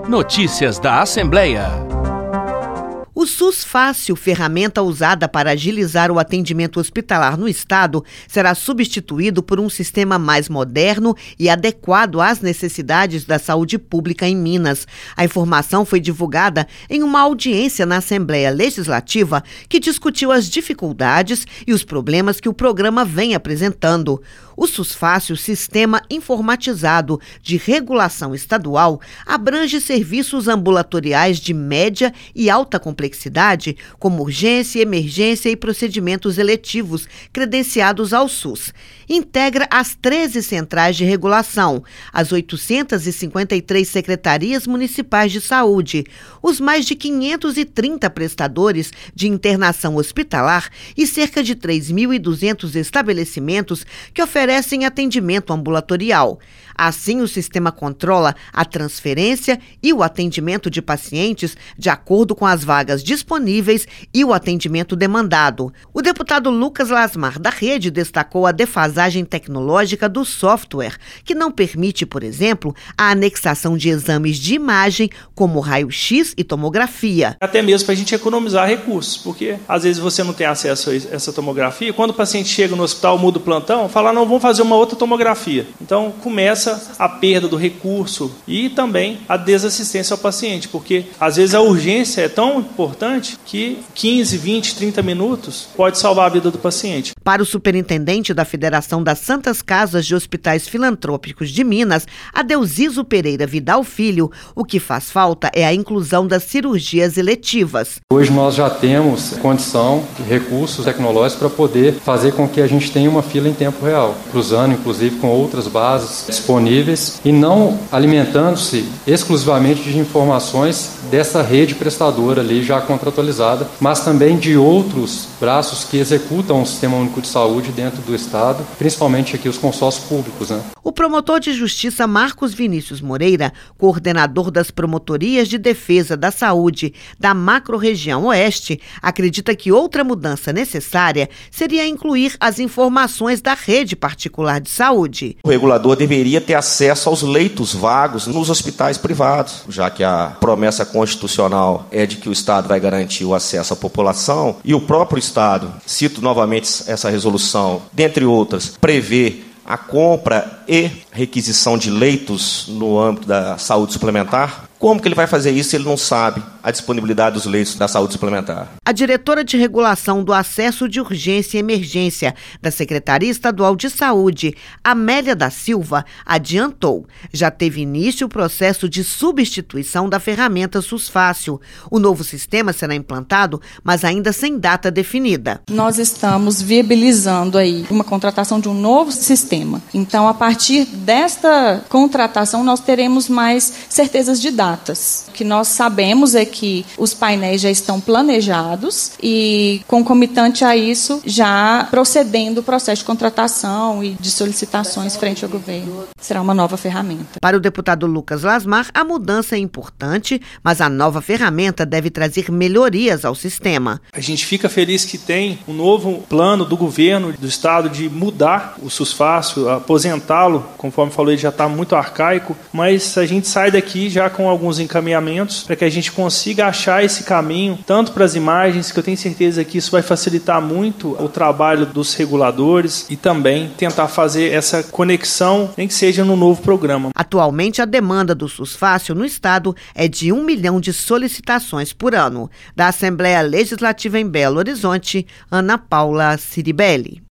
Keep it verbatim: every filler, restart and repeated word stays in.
Notícias da Assembleia. O SUS Fácil, ferramenta usada para agilizar o atendimento hospitalar no estado, será substituído por um sistema mais moderno e adequado às necessidades da saúde pública em Minas. A informação foi divulgada em uma audiência na Assembleia Legislativa que discutiu as dificuldades e os problemas que o programa vem apresentando. O SUS Fácil, sistema informatizado de regulação estadual, abrange serviços ambulatoriais de média e alta complexidade, como urgência, emergência e procedimentos eletivos credenciados ao SUS. Integra as treze centrais de regulação, as oitocentas e cinquenta e três secretarias municipais de saúde, os mais de quinhentos e trinta prestadores de internação hospitalar e cerca de três mil e duzentos estabelecimentos que oferecem atendimento ambulatorial. Assim, o sistema controla a transferência e o atendimento de pacientes de acordo com as vagas disponíveis e o atendimento demandado. O deputado Lucas Lasmar, da Rede, destacou a defasagem tecnológica do software, que não permite, por exemplo, a anexação de exames de imagem, como raio-x e tomografia. Até mesmo para a gente economizar recursos, porque às vezes você não tem acesso a essa tomografia. Quando o paciente chega no hospital, muda o plantão, fala, não, vamos fazer uma outra tomografia. Então, começa a perda do recurso e também a desassistência ao paciente, porque às vezes a urgência é tão importante que quinze, vinte, trinta minutos pode salvar a vida do paciente. Para o superintendente da Federação das Santas Casas de Hospitais Filantrópicos de Minas, Adeusiso Pereira Vidal Filho, o que faz falta é a inclusão das cirurgias eletivas. Hoje nós já temos condição e recursos tecnológicos para poder fazer com que a gente tenha uma fila em tempo real, cruzando inclusive com outras bases disponíveis e não alimentando-se exclusivamente de informações dessa rede prestadora ali já contratualizada, mas também de outros braços que executam o Sistema Único de Saúde dentro do Estado, principalmente aqui os consórcios públicos, né? O promotor de justiça Marcos Vinícius Moreira, coordenador das promotorias de defesa da saúde da macro-região oeste, acredita que outra mudança necessária seria incluir as informações da rede particular de saúde. O regulador deveria ter acesso aos leitos vagos nos hospitais privados, já que a promessa constitucional é de que o Estado vai garantir o acesso à população e o próprio Estado, cito novamente essa resolução, dentre outras, prevê a compra e requisição de leitos no âmbito da saúde suplementar. Como que ele vai fazer isso se ele não sabe a disponibilidade dos leitos da saúde suplementar? A diretora de regulação do acesso de urgência e emergência da Secretaria Estadual de Saúde, Amélia da Silva, adiantou. Já teve início o processo de substituição da ferramenta SUS Fácil. O novo sistema será implantado, mas ainda sem data definida. Nós estamos viabilizando aí uma contratação de um novo sistema. Então, a partir desta contratação, nós teremos mais certezas de dados. O que nós sabemos é que os painéis já estão planejados e, concomitante a isso, já procedendo o processo de contratação e de solicitações frente ao governo. Será uma nova ferramenta. Para o deputado Lucas Lasmar, a mudança é importante, mas a nova ferramenta deve trazer melhorias ao sistema. A gente fica feliz que tem um novo plano do governo do estado de mudar o SUS Fácil, aposentá-lo, conforme falou, ele já está muito arcaico, mas a gente sai daqui já com alguns encaminhamentos para que a gente consiga achar esse caminho, tanto para as imagens, que eu tenho certeza que isso vai facilitar muito o trabalho dos reguladores e também tentar fazer essa conexão, nem que seja no novo programa. Atualmente, a demanda do SUS Fácil no estado é de um milhão de solicitações por ano. Da Assembleia Legislativa em Belo Horizonte, Ana Paula Ciribelli.